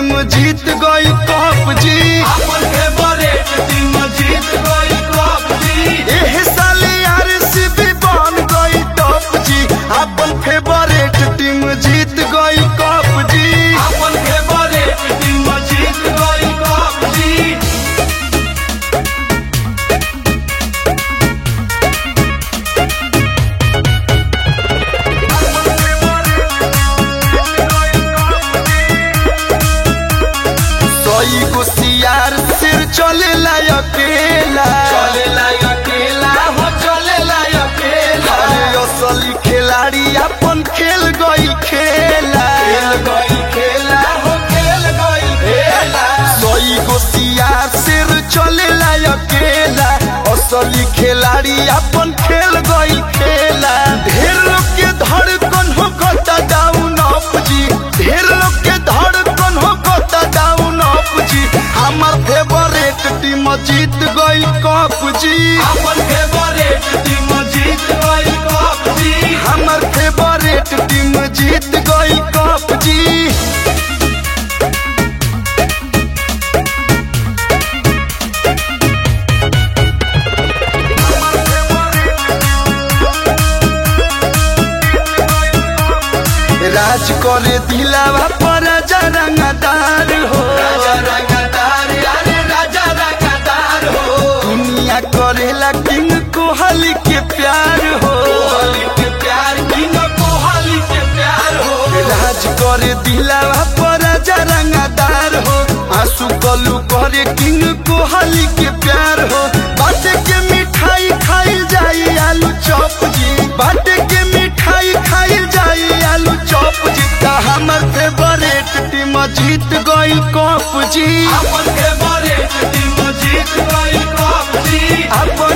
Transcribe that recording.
Team जीत गई cup जी। अपन फेवरेट टीम जीत गई कप जी। एह साल आरसीबी बन गई टॉप जी। अपन फेवरेट टीम जीत गई कप जी। अपन फेवरेट टीम जीत गई कप जी। गो सियार सिर चलेला अकेला। चलेला अकेला हो चलेला अकेला। अरे असली खिलाड़ी अपन खेल गई खेला। खेल गई खेला हो खेल गई खेला। गो सियार सिर चलेला अकेला। असली खिलाड़ी अपन खेल गई खेला। ढेर लोग के धड़कन हो गता डाउन अप जी। ढेर लोग के धड़कन हो गता डाउन अप जी। हमार फेवरेट टीम जीत गई कप जी। अपन फेवरेट टीम जीत गई कप जी। हमार फेवरेट टीम जीत गई कप जी। राज करे दिलावा पर राजा रंगदार हो। राजा रंगदार अरे राजा रंगदार हो। दुनिया करेला किंग कोहली के प्यार हो। कोहली के प्यार किंग कोहली के प्यार हो। राज करे दिलावा पर राजा रंगदार हो। आंसू कलू करे किंग कोहली के प्यार हो। बाटे के मिठाई खाई जाई आलू चॉप जी। बाटे के मिठाई खाई जाई आलू चॉप जी। हमर फेवरेट टीम जीत गई कप जी। अपन फेवरेट टीम जीत गई कप जी। अपन